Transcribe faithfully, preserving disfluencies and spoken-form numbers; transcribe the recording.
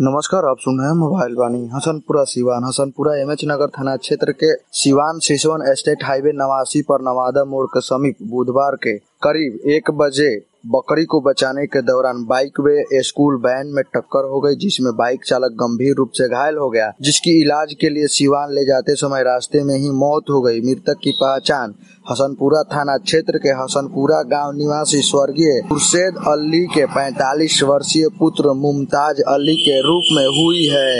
नमस्कार, आप सुन रहे हैं मोबाइल वाणी। हसनपुरा सिवान हसनपुरा एमएच नगर थाना क्षेत्र के सिवान सिसवन स्टेट हाईवे नवासी पर नवादा मोड़ के समीप बुधवार के करीब एक बजे बकरी को बचाने के दौरान बाइक व स्कूल वैन में टक्कर हो गई, जिसमें बाइक चालक गंभीर रूप से घायल हो गया, जिसकी इलाज के लिए सिवान ले जाते समय रास्ते में ही मौत हो गई। मृतक की पहचान हसनपुरा थाना क्षेत्र के हसनपुरा गांव निवासी स्वर्गीय खुर्शेद अली के पैंतालीस वर्षीय पुत्र मुमताज अली के रूप में हुई है।